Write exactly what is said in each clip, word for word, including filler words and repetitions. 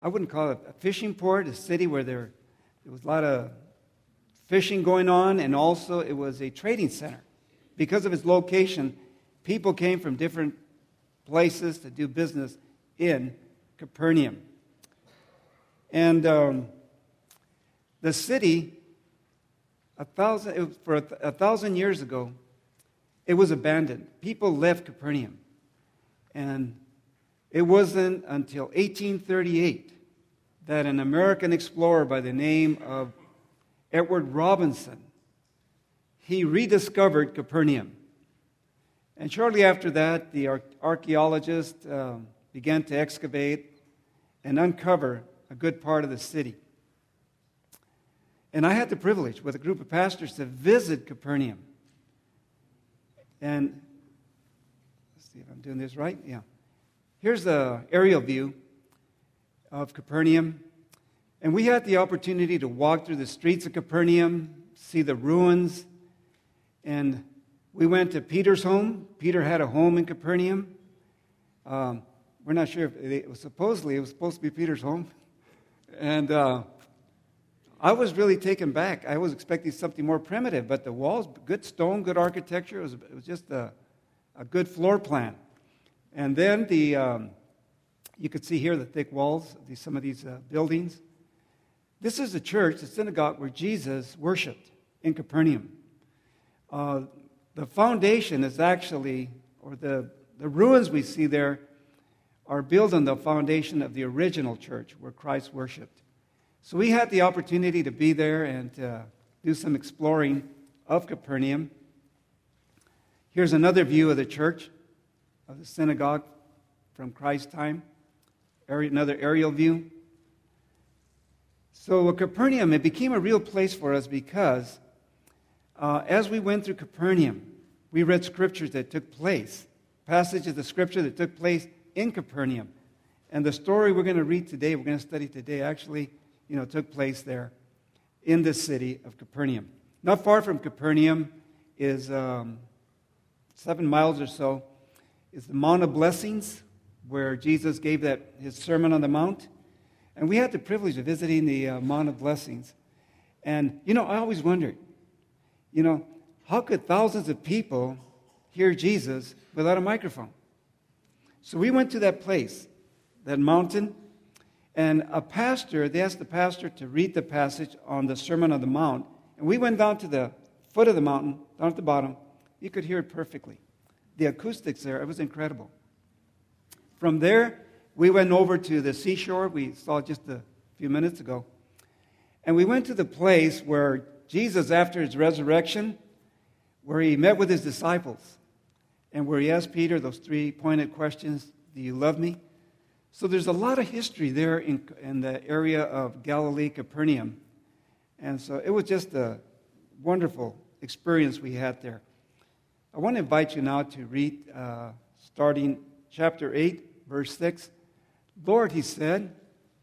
I wouldn't call it a fishing port, a city where there, there was a lot of fishing going on, and also it was a trading center. Because of its location, people came from different places to do business in Capernaum. And um, the city, a thousand, it was for a, a thousand years ago, it was abandoned. People left Capernaum. And it wasn't until eighteen thirty-eight that an American explorer by the name of Edward Robinson, he rediscovered Capernaum. And shortly after that, the archaeologists uh, began to excavate and uncover a good part of the city. And I had the privilege with a group of pastors to visit Capernaum. And let's see if I'm doing this right. Yeah. Here's the aerial view of Capernaum. And we had the opportunity to walk through the streets of Capernaum, see the ruins. And we went to Peter's home. Peter had a home in Capernaum. Um, we're not sure if it was supposedly, it was supposed to be Peter's home. And uh, I was really taken back. I was expecting something more primitive, but the walls, good stone, good architecture. It was, it was just a, a good floor plan. And then the um, you could see here the thick walls of these, some of these uh, buildings. This is the church, the synagogue where Jesus worshipped in Capernaum. Uh, the foundation is actually, or the, the ruins we see there are built on the foundation of the original church where Christ worshipped. So we had the opportunity to be there and uh, do some exploring of Capernaum. Here's another view of the church, of the synagogue from Christ's time. Another aerial view. So Capernaum, it became a real place for us because uh, as we went through Capernaum, we read scriptures that took place, passages of scripture that took place in Capernaum. And the story we're going to read today, we're going to study today, actually, you know, took place there in the city of Capernaum. Not far from Capernaum is um, seven miles or so, is the Mount of Blessings, where Jesus gave that his Sermon on the Mount. And we had the privilege of visiting the uh, Mount of Blessings. And, you know, I always wondered, you know, how could thousands of people hear Jesus without a microphone? So we went to that place, that mountain, and a pastor, they asked the pastor to read the passage on the Sermon on the Mount. And we went down to the foot of the mountain, down at the bottom. You could hear it perfectly. The acoustics there, it was incredible. From there, we went over to the seashore. We saw just a few minutes ago. And we went to the place where Jesus, after his resurrection, where he met with his disciples and where he asked Peter those three pointed questions, do you love me? So there's a lot of history there in, in the area of Galilee, Capernaum. And so it was just a wonderful experience we had there. I want to invite you now to read uh, starting chapter eight, verse six. Lord, he said,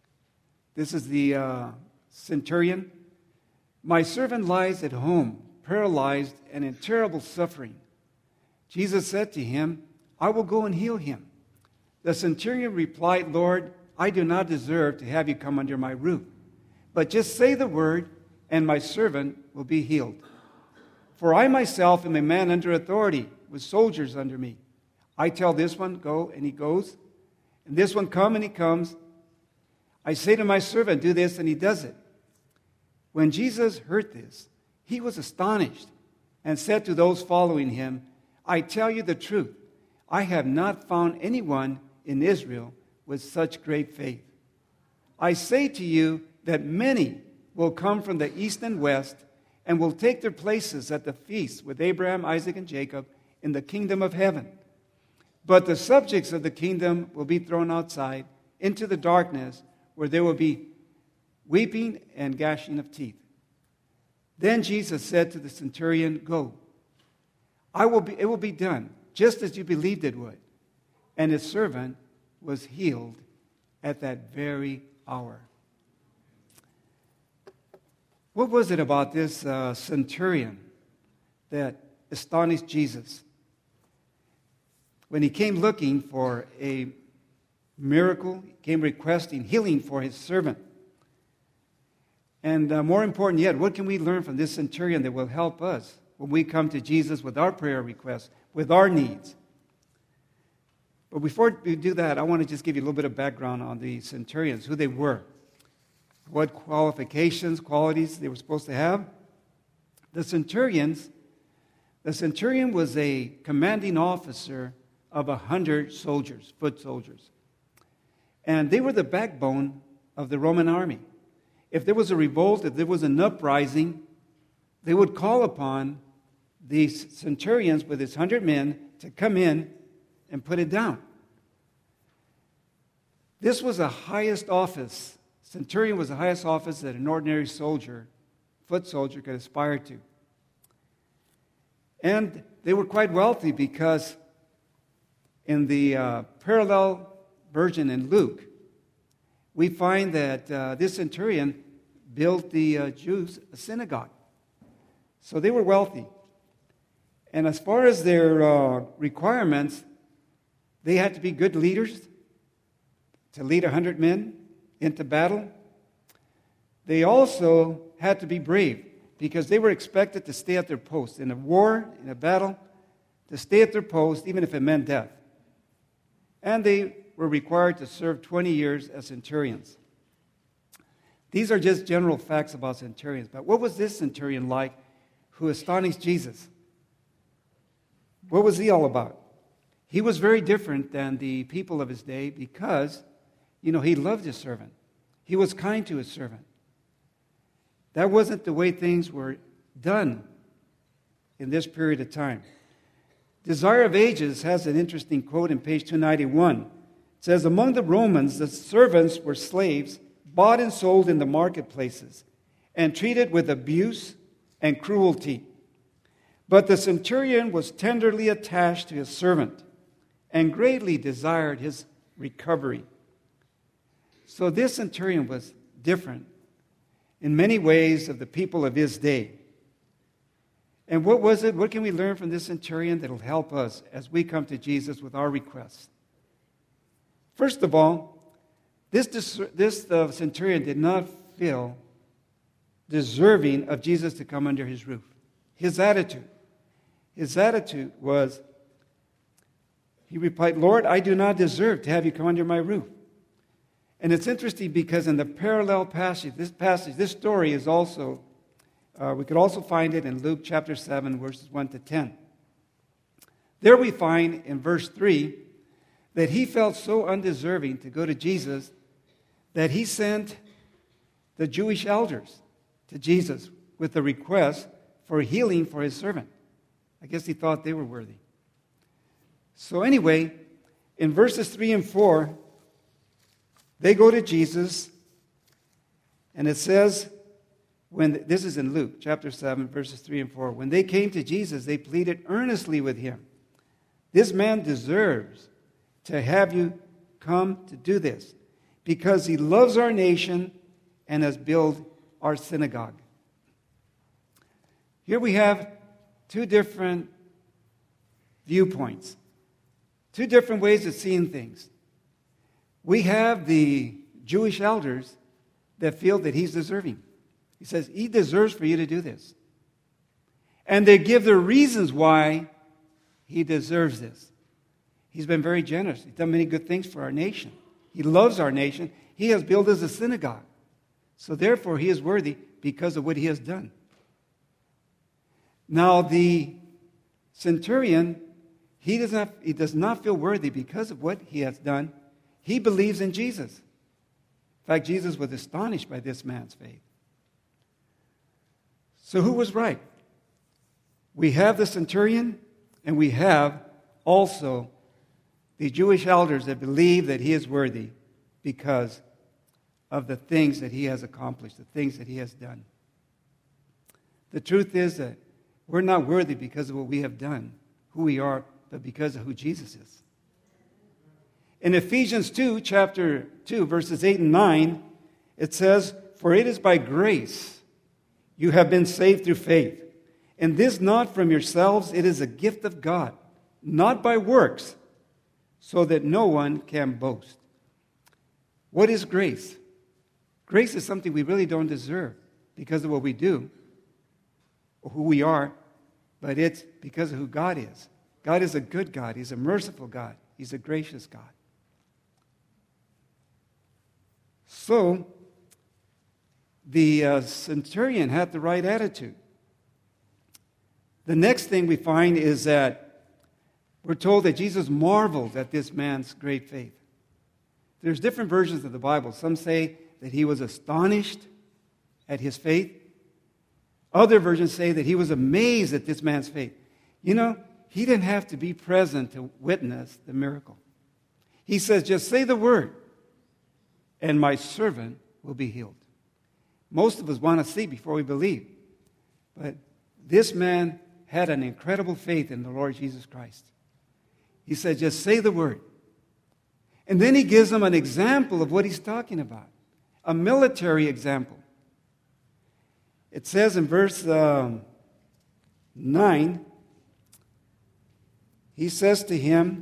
this is the uh, centurion, my servant lies at home, paralyzed and in terrible suffering. Jesus said to him, I will go and heal him. The centurion replied, Lord, I do not deserve to have you come under my roof, but just say the word, and my servant will be healed. For I myself am a man under authority, with soldiers under me. I tell this one, go, and he goes. And this one, come, and he comes. I say to my servant, do this, and he does it. When Jesus heard this, he was astonished and said to those following him, I tell you the truth, I have not found anyone in Israel with such great faith. I say to you that many will come from the east and west and will take their places at the feast with Abraham, Isaac, and Jacob in the kingdom of heaven. But the subjects of the kingdom will be thrown outside into the darkness where there will be weeping and gnashing of teeth. Then Jesus said to the centurion, go. I will be, it will be done just as you believed it would. And his servant was healed at that very hour. What was it about this uh, centurion that astonished Jesus? When he came looking for a miracle. He came requesting healing for his servant. And uh, more important yet, what can we learn from this centurion that will help us when we come to Jesus with our prayer requests, with our needs? But before we do that, I want to just give you a little bit of background on the centurions, who they were, what qualifications, qualities they were supposed to have. The centurions, the centurion was a commanding officer of a hundred soldiers, foot soldiers. And they were the backbone of the Roman army. If there was a revolt, if there was an uprising, they would call upon these centurions with his hundred men to come in and put it down. This was the highest office. Centurion was the highest office that an ordinary soldier, foot soldier, could aspire to. And they were quite wealthy because in the uh, parallel version in Luke, we find that uh, this centurion built the uh, Jews a synagogue. So they were wealthy. And as far as their uh, requirements, they had to be good leaders to lead a hundred men into battle. They also had to be brave because they were expected to stay at their post. In a war, in a battle, to stay at their post even if it meant death. And they were required to serve twenty years as centurions. These are just general facts about centurions. But what was this centurion like who astonished Jesus? What was he all about? He was very different than the people of his day because, you know, he loved his servant. He was kind to his servant. That wasn't the way things were done in this period of time. Desire of Ages has an interesting quote in page two ninety-one. It says, among the Romans, the servants were slaves, bought and sold in the marketplaces, and treated with abuse and cruelty. But the centurion was tenderly attached to his servant and greatly desired his recovery. So this centurion was different in many ways of the people of his day. And what was it? What can we learn from this centurion that will help us as we come to Jesus with our requests? First of all, this, this the centurion did not feel deserving of Jesus to come under his roof. His attitude. His attitude was, he replied, Lord, I do not deserve to have you come under my roof. And it's interesting because in the parallel passage, this passage, this story is also, uh, we could also find it in Luke chapter seven, verses one to ten. There we find in verse three that he felt so undeserving to go to Jesus that he sent the Jewish elders to Jesus with a request for healing for his servant. I guess he thought they were worthy. So anyway, in verses three and four, they go to Jesus, and it says, when this is in Luke chapter seven, verses three and four, when they came to Jesus, they pleaded earnestly with him, this man deserves to have you come to do this, because he loves our nation and has built our synagogue. Here we have two different viewpoints, two different ways of seeing things. We have the Jewish elders that feel that he's deserving. He says, he deserves for you to do this. And they give their reasons why he deserves this. He's been very generous. He's done many good things for our nation. He loves our nation. He has built us a synagogue. So therefore, he is worthy because of what he has done. Now, the centurion, he does not, he does not feel worthy because of what he has done. He believes in Jesus. In fact, Jesus was astonished by this man's faith. So who was right? We have the centurion, and we have also the Jewish elders that believe that he is worthy because of the things that he has accomplished, the things that he has done. The truth is that we're not worthy because of what we have done, who we are, but because of who Jesus is. In Ephesians two, chapter two, verses eight and nine, it says, for it is by grace you have been saved through faith. And this not from yourselves, it is a gift of God, not by works, so that no one can boast. What is grace? Grace is something we really don't deserve because of what we do or who we are, but it's because of who God is. God is a good God. He's a merciful God. He's a gracious God. So, the uh, centurion had the right attitude. The next thing we find is that we're told that Jesus marveled at this man's great faith. There's different versions of the Bible. Some say that he was astonished at his faith. Other versions say that he was amazed at this man's faith. You know, he didn't have to be present to witness the miracle. He says, just say the word, and my servant will be healed. Most of us want to see before we believe. But this man had an incredible faith in the Lord Jesus Christ. He said, just say the word. And then he gives them an example of what he's talking about. A military example. It says in verse um, nine, he says to him,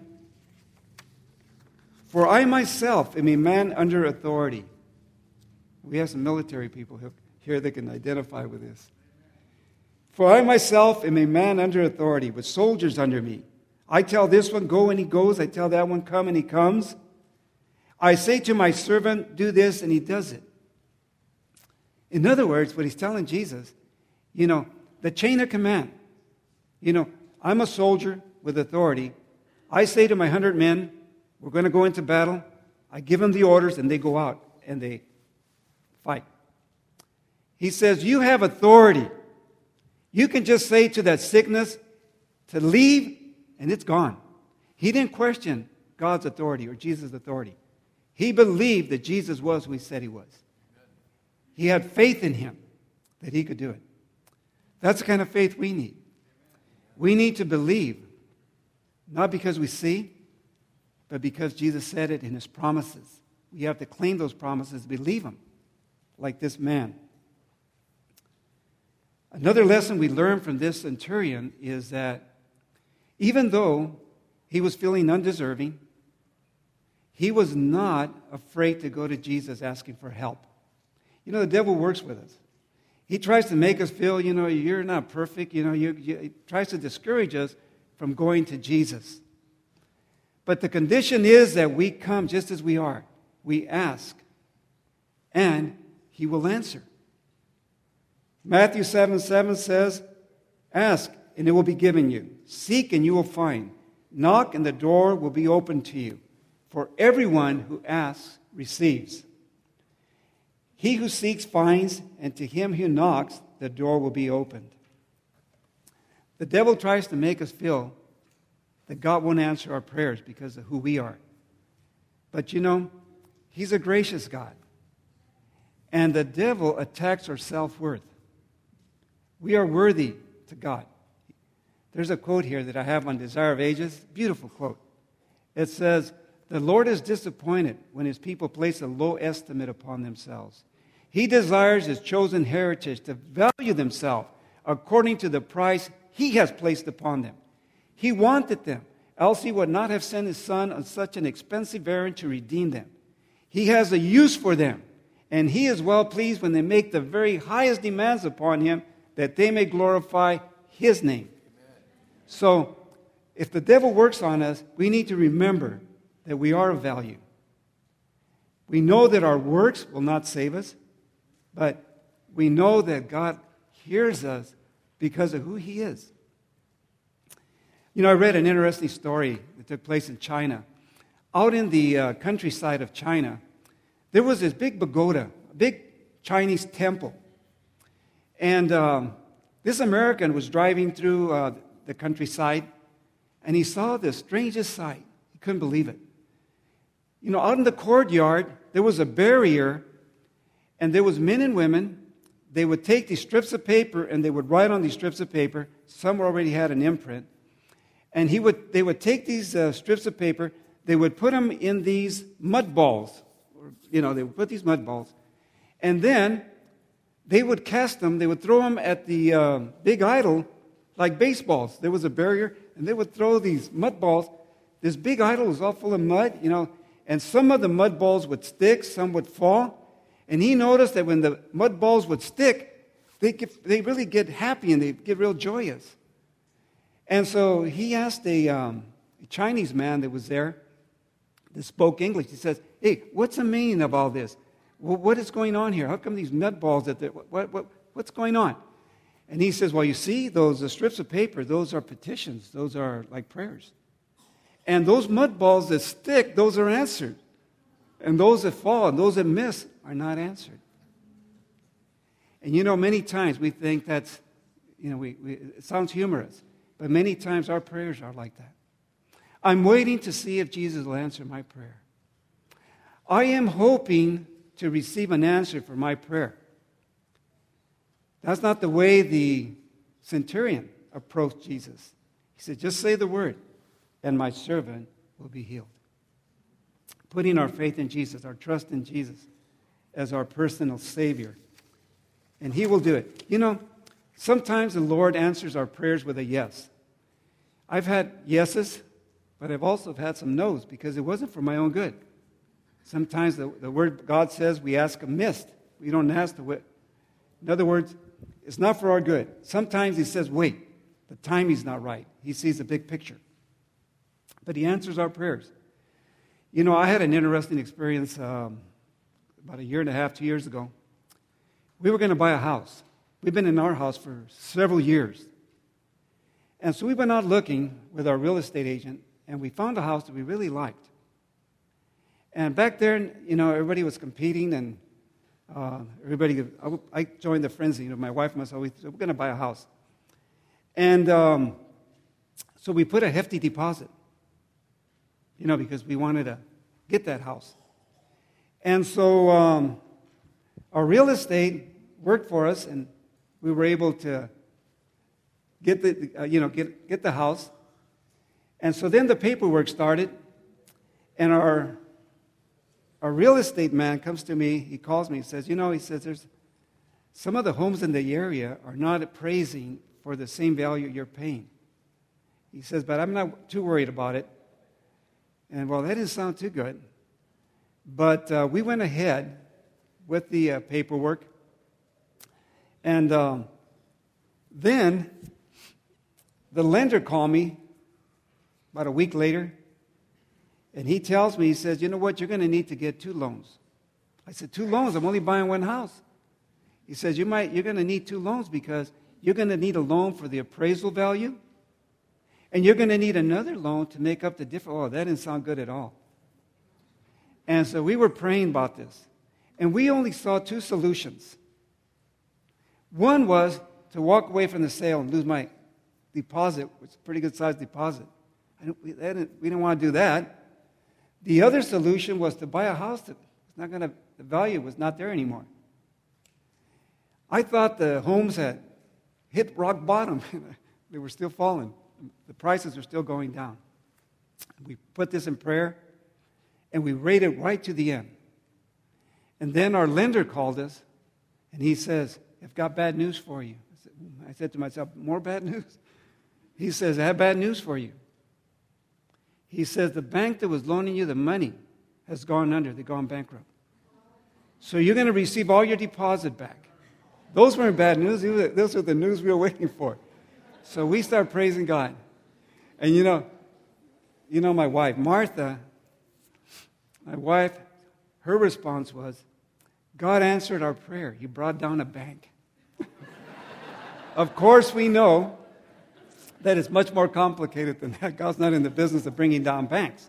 for I myself am a man under authority. We have some military people here that can identify with this. For I myself am a man under authority, with soldiers under me. I tell this one, go, and he goes. I tell that one, come, and he comes. I say to my servant, do this, and he does it. In other words, what he's telling Jesus, you know, the chain of command. You know, I'm a soldier with authority. I say to my hundred men, we're going to go into battle. I give them the orders, and they go out, and they fight. He says, you have authority. You can just say to that sickness to leave, and it's gone. He didn't question God's authority or Jesus' authority. He believed that Jesus was who he said he was. He had faith in him that he could do it. That's the kind of faith we need. We need to believe, not because we see, but because Jesus said it in his promises. We have to claim those promises, believe them, like this man. Another lesson we learn from this centurion is that even though he was feeling undeserving, he was not afraid to go to Jesus asking for help. You know, the devil works with us. He tries to make us feel, you know, you're not perfect. You know, you, you, he tries to discourage us from going to Jesus. But the condition is that we come just as we are. We ask, and he will answer. Matthew seven seven says, ask, and it will be given you. Seek, and you will find. Knock, and the door will be opened to you. For everyone who asks receives. He who seeks finds, and to him who knocks, the door will be opened. The devil tries to make us feel that God won't answer our prayers because of who we are. But you know, he's a gracious God. And the devil attacks our self-worth. We are worthy to God. There's a quote here that I have on Desire of Ages. Beautiful quote. It says, the Lord is disappointed when his people place a low estimate upon themselves. He desires his chosen heritage to value themselves according to the price he has placed upon them. He wanted them, else he would not have sent his son on such an expensive errand to redeem them. He has a use for them, and he is well pleased when they make the very highest demands upon him that they may glorify his name. Amen. So, if the devil works on us, we need to remember that we are of value. We know that our works will not save us, but we know that God hears us because of who he is. You know, I read an interesting story that took place in China. Out in the uh, countryside of China, there was this big pagoda, a big Chinese temple. And um, this American was driving through uh, the countryside, and he saw the strangest sight. He couldn't believe it. You know, out in the courtyard, there was a barrier, and there was men and women. They would take these strips of paper, and they would write on these strips of paper. Some already had an imprint. And he would, they would take these uh, strips of paper, they would put them in these mud balls. You know, they would put these mud balls. And then they would cast them, they would throw them at the uh, big idol like baseballs. There was a barrier, and they would throw these mud balls. This big idol was all full of mud, you know, and some of the mud balls would stick, some would fall. And he noticed that when the mud balls would stick, they get, they really get happy and they get real joyous. And so he asked a, um, a Chinese man that was there that spoke English. He says, "Hey, what's the meaning of all this? Well, what is going on here? How come these mud balls that what, what what's going on?" And he says, "Well, you see, those the strips of paper, those are petitions. Those are like prayers. And those mud balls that stick, those are answered. And those that fall and those that miss are not answered." And you know, many times we think that's, you know, we, we, it sounds humorous, but many times our prayers are like that. I'm waiting to see if Jesus will answer my prayer. I am hoping to receive an answer for my prayer. That's not the way the centurion approached Jesus. He said, "Just say the word, and my servant will be healed." Putting our faith in Jesus, our trust in Jesus as our personal Savior. And He will do it. You know, sometimes the Lord answers our prayers with a yes. I've had yeses, but I've also had some no's because it wasn't for my own good. Sometimes the, the word God says we ask amiss. We don't ask the way. In other words, it's not for our good. Sometimes He says, wait, the timing's not right. He sees the big picture. But He answers our prayers. You know, I had an interesting experience um, about a year and a half, two years ago. We were going to buy a house. We've been in our house for several years. And so we went out looking with our real estate agent, and we found a house that we really liked. And back there, you know, everybody was competing, and uh, everybody, I joined the frenzy. You know, my wife and myself, we said, we're going to buy a house. And um, so we put a hefty deposit, you know, because we wanted to get that house. And so um, our real estate worked for us, and we were able to get the, uh, you know, get get the house. And so then the paperwork started, and our our real estate man comes to me. He calls me. He says, you know, he says, there's some of the homes in the area are not appraising for the same value you're paying. He says, but I'm not too worried about it. And well, that didn't sound too good. But uh, we went ahead with the uh, paperwork. And um, then the lender called me about a week later. And he tells me, he says, you know what, you're going to need to get two loans. I said, two loans? I'm only buying one house. He says, you might, you're going to need two loans because you're going to need a loan for the appraisal value. And you're going to need another loan to make up the difference. Oh, that didn't sound good at all. And so we were praying about this. And we only saw two solutions. One was to walk away from the sale and lose my deposit, which is a pretty good-sized deposit. I didn't, we, didn't, we didn't want to do that. The other solution was to buy a house that was not going to, the value was not there anymore. I thought the homes had hit rock bottom. They were still falling. The prices are still going down. We put this in prayer, and we rated right to the end. And then our lender called us, and he says, I've got bad news for you. I said, I said to myself, more bad news? He says, I have bad news for you. He says, the bank that was loaning you the money has gone under. They've gone bankrupt. So you're going to receive all your deposit back. Those weren't bad news. Those were the news we were waiting for. So we start praising God. And you know, you know my wife, Martha, my wife, her response was, God answered our prayer. He brought down a bank. Of course, we know that it's much more complicated than that. God's not in the business of bringing down banks.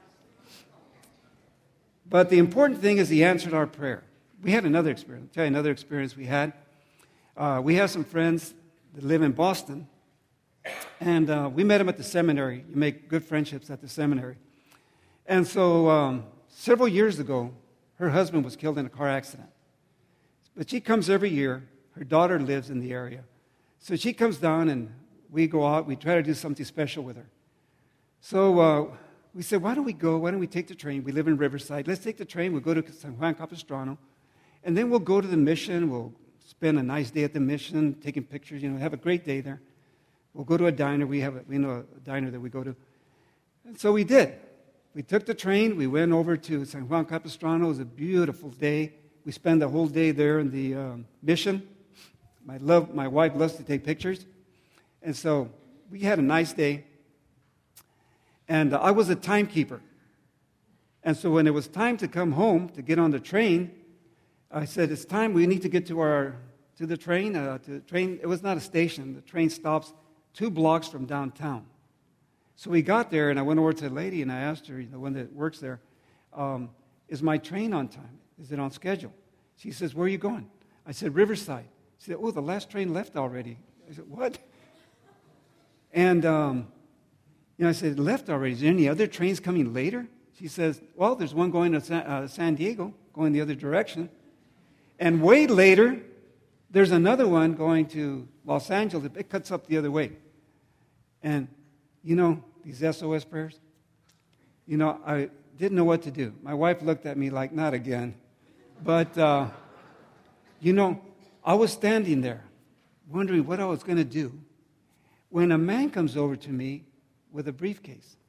But the important thing is He answered our prayer. We had another experience. I'll tell you another experience we had. Uh, we have some friends that live in Boston. And uh, we met them at the seminary. You make good friendships at the seminary. And so um, several years ago, her husband was killed in a car accident. But she comes every year. Her daughter lives in the area. So she comes down and we go out. We try to do something special with her. So uh, we said, why don't we go? Why don't we take the train? We live in Riverside. Let's take the train. We'll go to San Juan Capistrano. And then we'll go to the mission. We'll spend a nice day at the mission, taking pictures, you know, have a great day there. We'll go to a diner. We have a, we know a diner that we go to. And so we did. we took the train. We went over to San Juan Capistrano. It was a beautiful day. We spent the whole day there in the um, mission. My, love, my wife loves to take pictures. And so we had a nice day. And uh, I was a timekeeper. And so when it was time to come home, to get on the train, I said, it's time, we need to get to our to the train. Uh, to the train. It was not a station. The train stops two blocks from downtown. So we got there, and I went over to the lady, and I asked her, the one that works there, um, is my train on time? Is it on schedule? She says, where are you going? I said, Riverside. She said, oh, the last train left already. I said, what? And um, you know, I said, it left already. Is there any other trains coming later? She says, well, there's one going to San, uh, San Diego, going the other direction. And way later, there's another one going to Los Angeles. It cuts up the other way. And, you know, these S O S prayers, you know, I didn't know what to do. My wife looked at me like, not again. But, uh, you know, I was standing there wondering what I was going to do when a man comes over to me with a briefcase.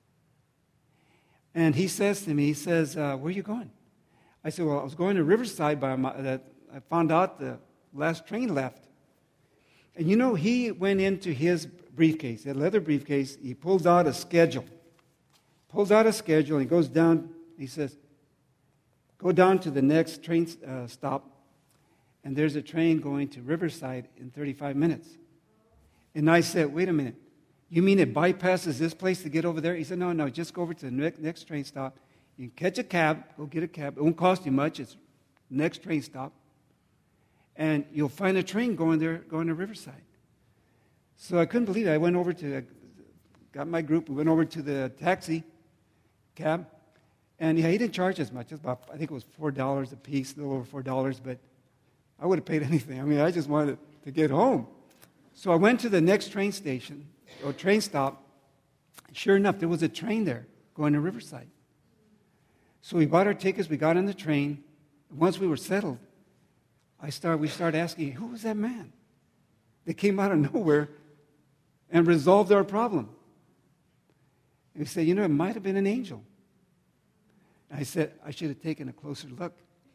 And he says to me, he says, uh, where are you going? I said, well, I was going to Riverside, but uh, I found out the last train left. And you know, he went into his briefcase, that leather briefcase, he pulls out a schedule. Pulls out a schedule, and he goes down, he says, go down to the next train uh, stop, and there's a train going to Riverside in thirty-five minutes. And I said, wait a minute, you mean it bypasses this place to get over there? He said, no, no, just go over to the ne- next train stop. You can catch a cab, go get a cab. It won't cost you much. It's next train stop. And you'll find a train going there, going to Riverside. So I couldn't believe it. I went over to, got my group, we went over to the taxi cab. And yeah, he didn't charge as much. It was about, I think it was four dollars a piece, a little over four dollars, but I would have paid anything. I mean, I just wanted to get home. So I went to the next train station, or train stop. Sure enough, there was a train there going to Riverside. So we bought our tickets, we got on the train. Once we were settled, I started, we started asking, who was that man that came out of nowhere and resolved our problem? And we said, you know, it might have been an angel. And I said, I should have taken a closer look.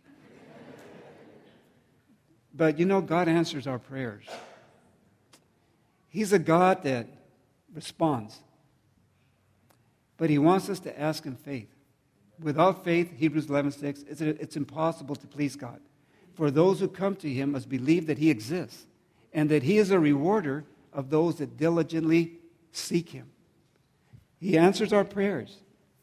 But you know, God answers our prayers. He's a God that responds. But he wants us to ask in faith. Without faith, Hebrews eleven six, it's, it's impossible to please God. For those who come to him must believe that he exists and that he is a rewarder of those that diligently seek him. He answers our prayers.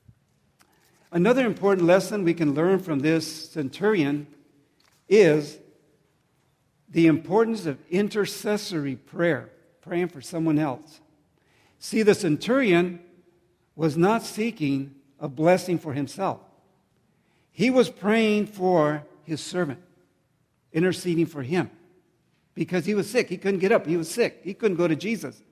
Another important lesson we can learn from this centurion is the importance of intercessory prayer, praying for someone else. See, the centurion was not seeking a blessing for himself. He was praying for his servant, interceding for him, because he was sick. He couldn't get up. He was sick. He couldn't go to Jesus.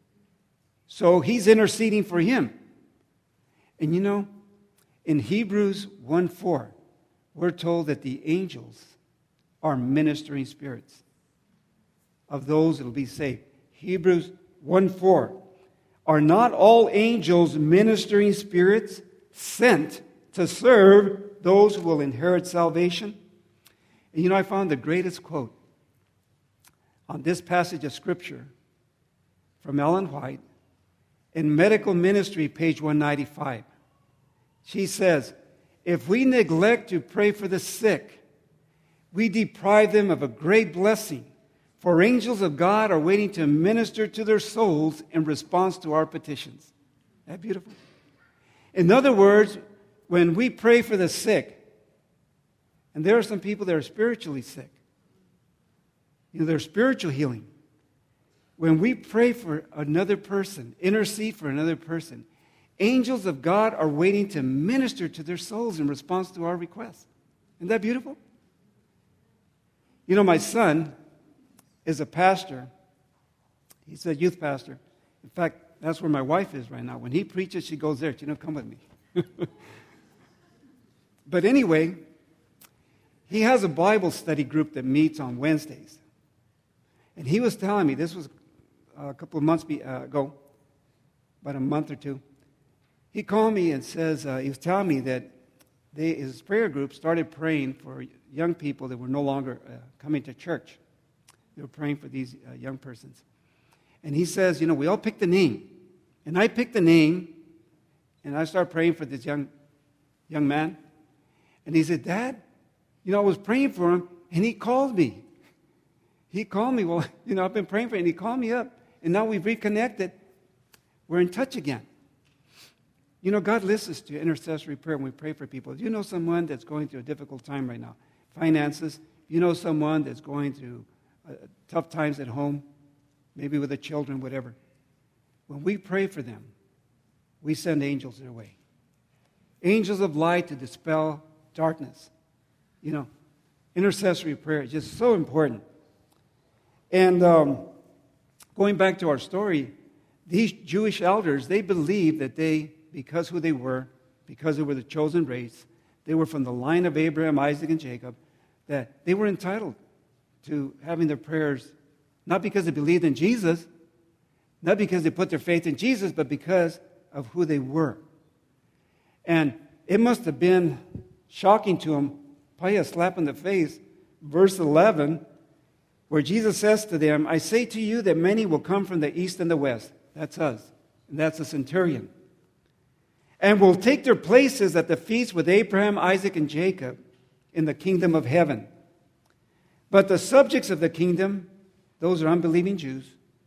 So he's interceding for him. And you know, in Hebrews one four, we're told that the angels are ministering spirits of those that will be saved. Hebrews one four. Are not all angels ministering spirits sent to serve those who will inherit salvation? And you know, I found the greatest quote on this passage of Scripture from Ellen White in Medical Ministry, page one ninety-five. She says, if we neglect to pray for the sick, we deprive them of a great blessing, for angels of God are waiting to minister to their souls in response to our petitions. Isn't that beautiful? In other words, when we pray for the sick, and there are some people that are spiritually sick, you know, there's spiritual healing. When we pray for another person, intercede for another person, angels of God are waiting to minister to their souls in response to our requests. Isn't that beautiful? You know, my son is a pastor. He's a youth pastor. In fact, that's where my wife is right now. When he preaches, she goes there. She don't come with me. But anyway, he has a Bible study group that meets on Wednesdays. And he was telling me, this was a couple of months ago, about a month or two, He called me and says, uh, he was telling me that they, his prayer group started praying for young people that were no longer uh, coming to church. They were praying for these uh, young persons. And he says, you know, we all picked a name. And I picked the name, and I started praying for this young, young man. And he said, Dad, you know, I was praying for him, and he called me. He called me. Well, you know, I've been praying for him, and he called me up. And now we've reconnected. We're in touch again. You know, God listens to intercessory prayer when we pray for people. Do you know someone that's going through a difficult time right now? Finances. You know someone that's going through uh, tough times at home, maybe with the children, whatever. When we pray for them, we send angels their way. Angels of light to dispel darkness. You know, intercessory prayer is just so important. And um, going back to our story, these Jewish elders, they believed that they, because who they were, because they were the chosen race, they were from the line of Abraham, Isaac, and Jacob, that they were entitled to having their prayers, not because they believed in Jesus, not because they put their faith in Jesus, but because of who they were. And it must have been shocking to them, probably a slap in the face, verse eleven, where Jesus says to them, I say to you that many will come from the east and the west. That's us. And that's the centurion. And will take their places at the feast with Abraham, Isaac, and Jacob in the kingdom of heaven. But the subjects of the kingdom, those are unbelieving Jews,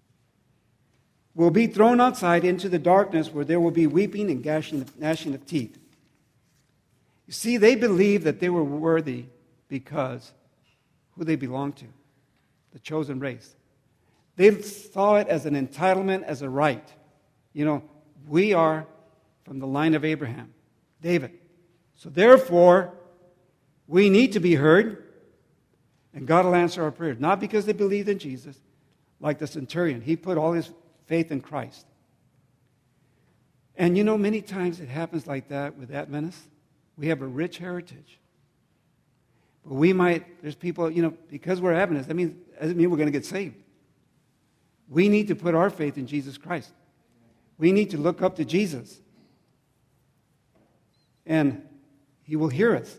will be thrown outside into the darkness where there will be weeping and gnashing of, gnashing of teeth. You see, they believed that they were worthy because who they belonged to, the chosen race. They saw it as an entitlement, as a right. You know, we are from the line of Abraham, David. So therefore, we need to be heard, and God will answer our prayers. Not because they believed in Jesus, like the centurion. He put all his faith in Christ. And you know, many times it happens like that with Adventists. We have a rich heritage. But we might, there's people, you know, because we're Adventists, that means, that doesn't mean we're going to get saved. We need to put our faith in Jesus Christ. We need to look up to Jesus. And He will hear us.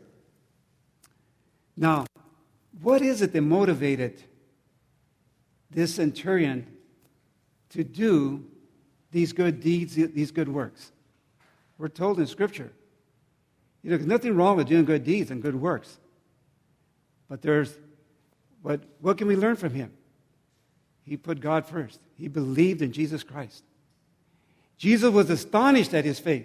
Now, what is it that motivated this centurion to do these good deeds, these good works? We're told in Scripture, you know, there's nothing wrong with doing good deeds and good works. But there's, but what can we learn from him? He put God first. He believed in Jesus Christ. Jesus was astonished at his faith.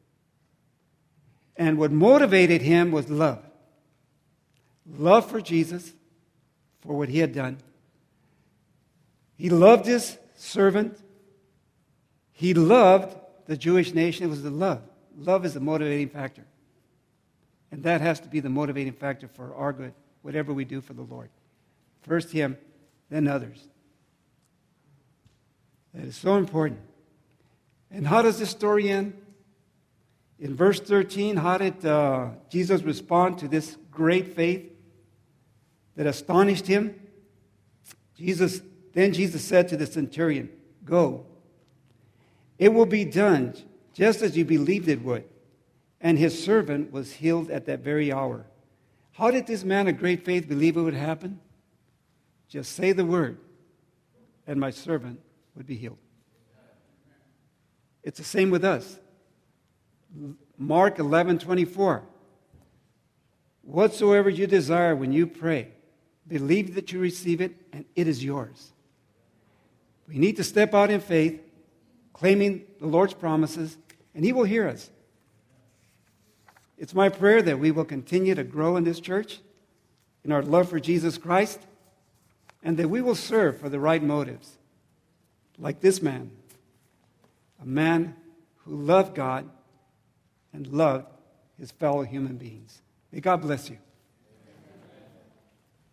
And what motivated him was love. Love for Jesus, for what he had done. He loved his servant. He loved the Jewish nation. It was the love. Love is the motivating factor. And that has to be the motivating factor for our good, whatever we do for the Lord. First him, then others. That is so important. And how does this story end? In verse thirteen, how did uh, Jesus respond to this great faith that astonished him? Jesus, then Jesus said to the centurion, "Go. It will be done just as you believed it would." And his servant was healed at that very hour. How did this man of great faith believe it would happen? Just say the word, and my servant would be healed. It's the same with us. Mark eleven twenty-four. Whatsoever you desire when you pray, believe that you receive it, and it is yours. We need to step out in faith, claiming the Lord's promises, and He will hear us. It's my prayer that we will continue to grow in this church, in our love for Jesus Christ, and that we will serve for the right motives. Like this man, a man who loved God and loved his fellow human beings. May God bless you.